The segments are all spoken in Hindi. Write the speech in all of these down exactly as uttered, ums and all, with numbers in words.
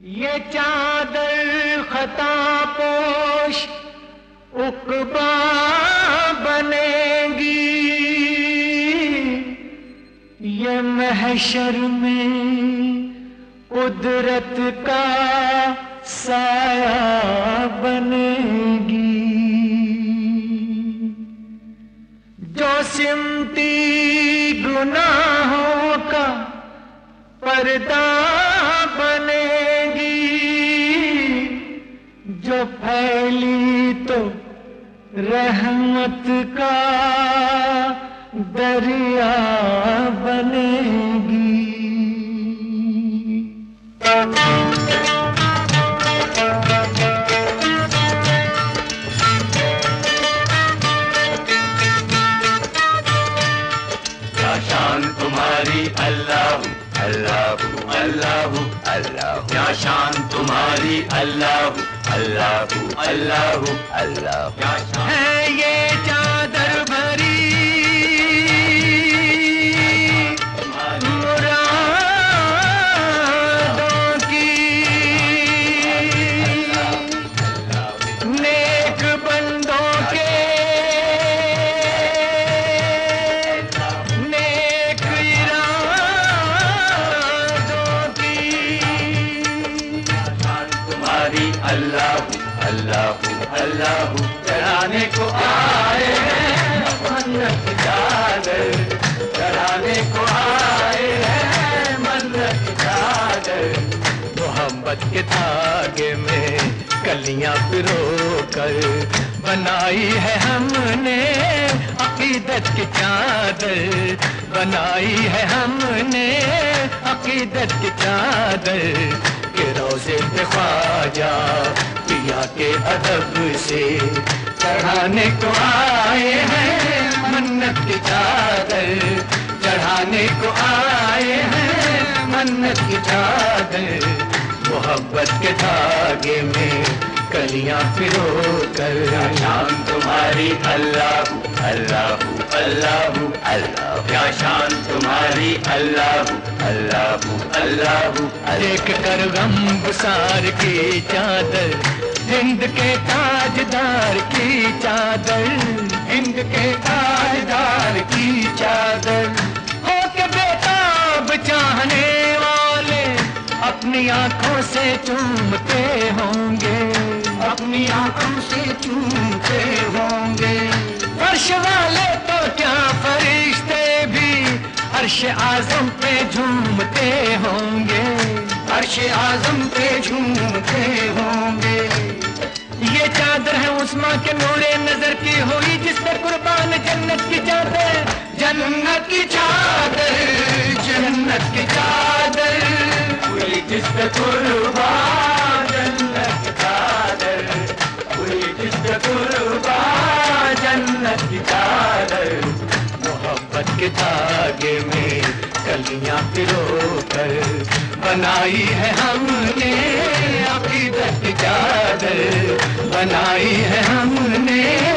ये चादर खता पोश उक़बा बनेगी, ये महशर में कुदरत का साया बनेगी। जो सिमती गुनाहों का पर्दा बनेगी, जो फैली तो रहमत का दरिया बनेगी। क्या शान तुम्हारी अल्लाह अल्लाह अल्लाह अल्लाह, क्या शान तुम्हारी अल्लाह अल्लाह अल्लाह अल्लाह, क्या शान है ये चादर भरी अल्लाह अल्लाह अल्लाह, चढ़ाने को आए हैं मन्नत की चादर, चढ़ाने को आए हैं मन्नत की चादर। मोहब्बत के धागे में कलियां पिरो कर बनाई है हमने अकीदत की चादर, बनाई है हमने अकीदत की चादर। के रोज़े पे ख्वाजा पिया के अदब से चढ़ाने को आए हैं मन्नत की चादर, चढ़ाने को आए हैं मन्नत की चादर। मोहब्बत के धागे में कलियां पिरो कर, शान तुम्हारी अल्लाह अल्लाह अल्लाह अल्लाह, क्या शान तुम्हारी अल्लाह अल्लाह अल्लाह। देख कर गम गुसार की चादर, हिंद के ताजदार की चादर, हिंद के ताजदार की चादर। हो के बेताब चाहने वाले अपनी आंखों से चूमते होंगे, अपनी आंखों से चूमते होंगे। फर्श वाले तो क्या फरिश्ते भी अर्श आज़म पे झूमते होंगे, अर्श आज़म पे झूमते होंगे। ये चादर है उस्मा के नूरे नजर की हुई, जिस पे कुर्बान जन्नत की चादर, जन्नत की चादर, जन्नत की चादर हुई, जिस पे कुर्बान जन्नत की चादर हुई, जिस पे कुर्बान जन्नत की चादर। मोहब्बत के धागे में कलियां पिरो कर बनाई है हमने अकीदत की चादर, बनाई है हमने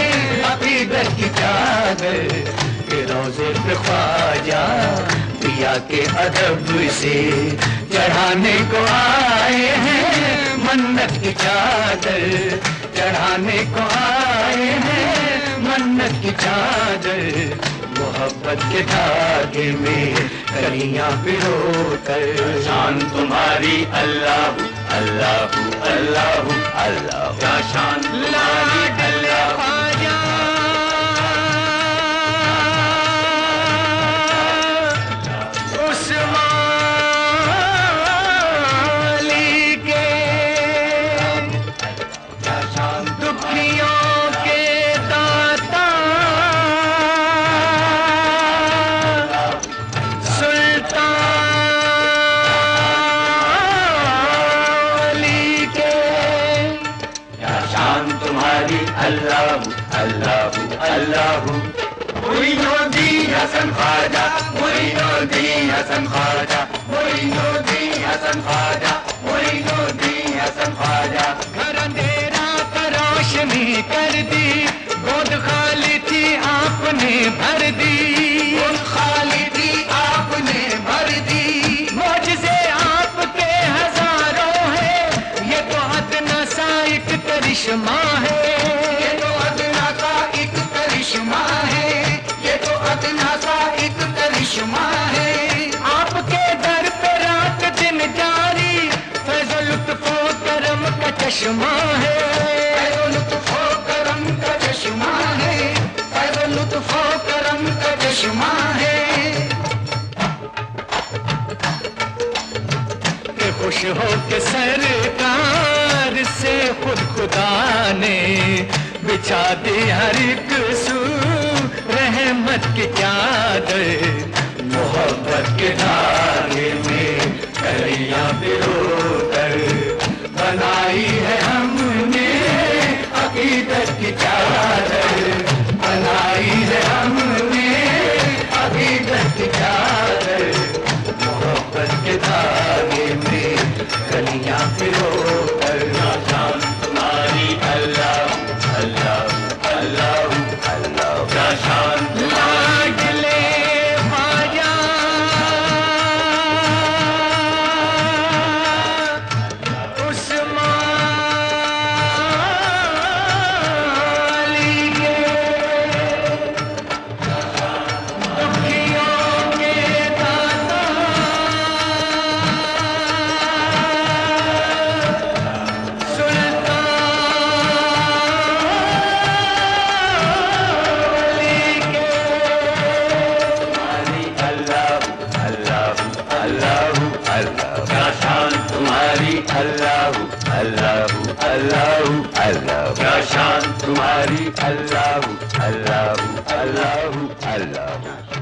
अकीदत की चादर। के रोज़े पे ख्वाजा पिया के अदब से चढ़ाने को आए हैं मन्नत की चादर, चढ़ाने को आए हैं मन्नत की चादर। मोहब्बत के धागे में कलियां पिरो कर, शान तुम्हारी अल्लाह अल्लाह अल्लाह अल्लाह, क्या शान तुम्हारी अल्लाह अल्लाह अल्लाह अल्लाह। मोइनुद्दीन हसन ख्वाजा, मोइनुद्दीन हसन ख्वाजा, मोइनुद्दीन हसन ख्वाजा, मोइनुद्दीन हसन ख्वाजा। घर अंधेरा का रोशनी कर दी, गोद खाली थी आपने भर दी, गोद खाली थी आपने भर दी। मौजज़े आपके हजारों हैं, करिश्मा है, ये तो अदना सा एक करिश्मा है, ये तो अदना सा एक करिश्मा है। आपके दर पे रात दिन जारी फैज़ो लुत्फ़ो करम का चश्मा है, फैज़ो लुत्फ़ो करम का चश्मा है, फैज़ो लुत्फ़ो करम का चश्मा है। कि खुश हो के सरकार से खुद खुदा ने बिछा दी हर एक सू रहमत की चादर। मोहब्बत के धागे में कलियां पिरोकर बनाई है हमने अकीदत की चादर, बनाई है हमने अकीदत की चादर। मोहब्बत के धागे में कलियां पिरोकर शान तुम्हारी अल्लाह अल्लाह अल्लाह अल्लाह शान लाडले अल्लाह अल्लाह अल्लाह अल्लाह क्या शान तुम्हारी अल्लाह अल्लाह अल्लाह अल्लाह।